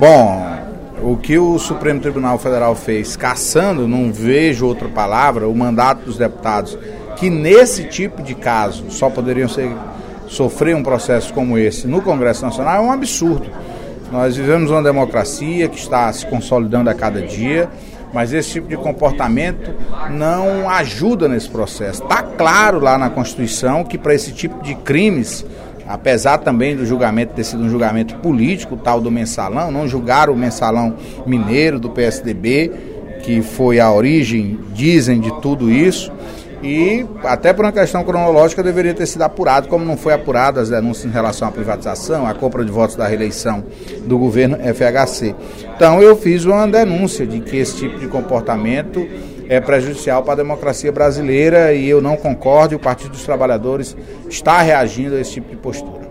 Bom, o que o Supremo Tribunal Federal fez, cassando, não vejo outra palavra, o mandato dos deputados, que nesse tipo de caso só poderiam sofrer um processo como esse no Congresso Nacional, é um absurdo. Nós vivemos uma democracia que está se consolidando a cada dia, mas esse tipo de comportamento não ajuda nesse processo. Está claro lá na Constituição que para esse tipo de crimes, apesar também do julgamento ter sido um julgamento político, tal do mensalão, não julgaram o mensalão mineiro do PSDB, que foi a origem, dizem, de tudo isso, e até por uma questão cronológica deveria ter sido apurado, como não foi apurado as denúncias em relação à privatização, à compra de votos da reeleição do governo FHC. Então eu fiz uma denúncia de que esse tipo de comportamento é prejudicial para a democracia brasileira e eu não concordo, e o Partido dos Trabalhadores está reagindo a esse tipo de postura.